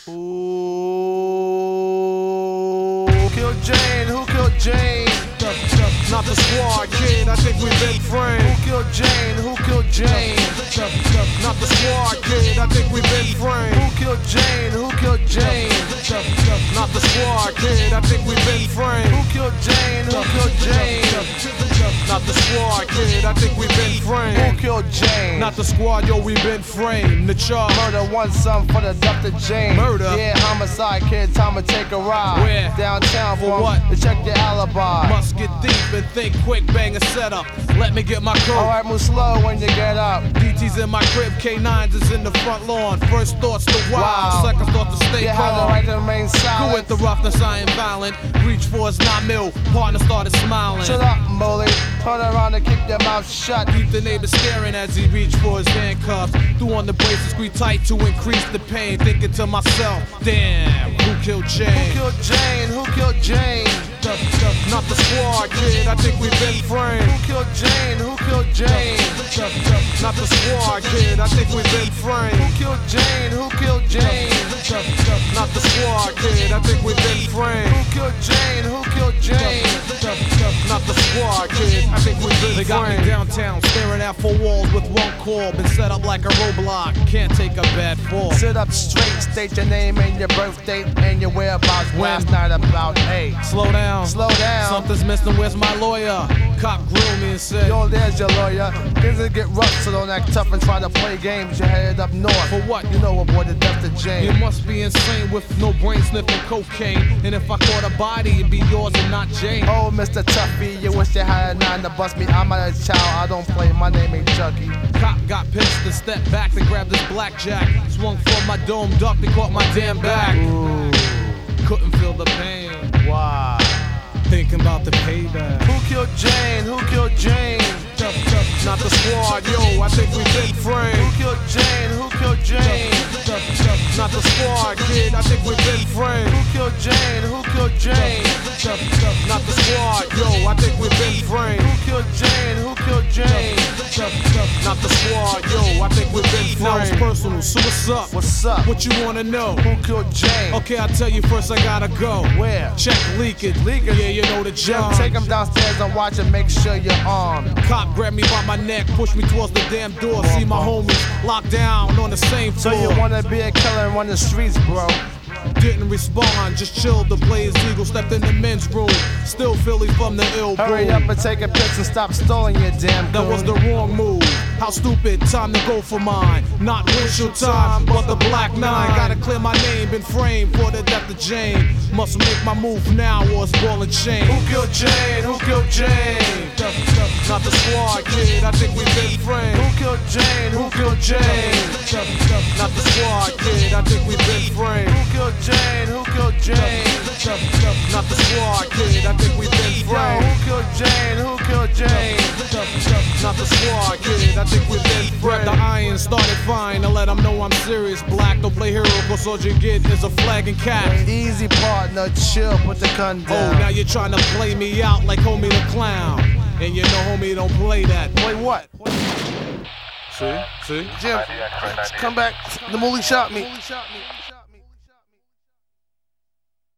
Who killed Jane? Who killed Jane? Not the squad, kid, I think we've been framed. Who killed Jane? Who killed Jane? Not the squad, kid, I think we've been framed. Who killed Jane? Who killed Jane? Not the squad, kid, I think we've been framed. Who killed Jane? Who killed Jane? Not the squad, kid, I think we've been framed. Who killed Jane? Not the squad, yo, we've been framed. The charge. Murder, one son for the Dr. Jane. Murder? Yeah, homicide, kid, time to take a ride. Where? Downtown, For bro, what? to check your alibi. Must get deep and think quick, bang a setup. Let me get my coat. Alright, move slow when you get up. DT's in my crib, K9s is in the front lawn. First thoughts to wild, second thought to stay You have the calm. right to remain Who silent. with the roughness, I ain't violent. Reach for it's not mil, partner started smiling. Shut up, bully. Turn around and keep your mouth shut. Keep the neighbor staring as he reached for his handcuffs. Threw on the braces, squeeze tight to increase the pain. Thinking to myself, damn, who killed Jane? Who killed Jane? Who killed Jane? Not the squad, kid, I think we've been framed. Who killed Jane? Who killed Jane? Not the squad, kid, I think we've been framed. Who killed Jane? Who killed Jane? Not the squad, kid, I think we've been framed. Who killed Jane? Who killed Jane? Not the squad, kid, I think we've been framed. They got me downtown, staring at four walls with one call. Been set up like a roadblock, can't take a bad fall. Sit up straight, state your name and your birth date and your whereabouts. Last night about 8. Slow down. Slow down. Something's missing, where's my lawyer? Cop grilled me and said, Yo, there's your lawyer. Things will get rough, so don't act tough and try to play games. You're headed up north. For what? You know what, boy, the death of you Jane. must be insane with no brain sniffing cocaine. And if I caught a body, it'd be yours and not Jane. Oh, Mr. Tuffy, you wish you had a 9 to bust me. I'm not a child, I don't play. My name ain't Chucky. Cop got pissed and stepped back to grab this blackjack. Swung for my dome, ducked and caught my damn back. Ooh, Couldn't feel the pain. why? Thinking about the payback. Who killed Jane? Who killed Jane? Not the squad, yo, I think we've been framed. Who killed Jane? Who killed Jane? Not the squad, kid, I think we've been framed. Who killed Jane? Who killed Jane? Not the squad, yo, I think we've been framed. Who killed Jane? Who killed Jane? Not the squad, yo, I think we've been framed. Now it's personal, so what's up? What's up? What you wanna know? Who killed Jane? Okay, I'll tell you first, I gotta go. Where? Check leakage. Yeah, you know the job. Take him downstairs and watch and make sure you're armed. Cop grabbed me by my neck, pushed me towards the damn door. See my homies locked down on the same So floor. you wanna be a killer and run the streets, bro? Didn't respond, just chilled. The Blaze Eagle stepped in the men's room. Still Philly from the ill Hurry boom. up and take a piss and stop stalling your damn That was the wrong move. How stupid, time to go for mine. Not windshield time, but the Black 9. Gotta clear my name, been framed for the death of Jane. Must make my move now or it's ball and chain. Who killed Jane? Who killed Jane? Not the squad, kid, I think we've been framed. Who killed Jane? Who killed Jane? Not the squad, kid, I think we've been framed. Who killed Jane? Who killed Jane? Not the squad, kid, I think we've been framed. Who killed Jane? Who killed Jane? Not the squad, kid, I think we've been framed. Grab the iron, started fine, to let them know I'm serious. Black, don't play hero, cause all you get is a flag and cap. Easy partner, chill, put the gun Oh, down. now you're trying to play me out like homie the clown. And you know homie don't play that. Play what? See? Jim, come back. The moolie shot me.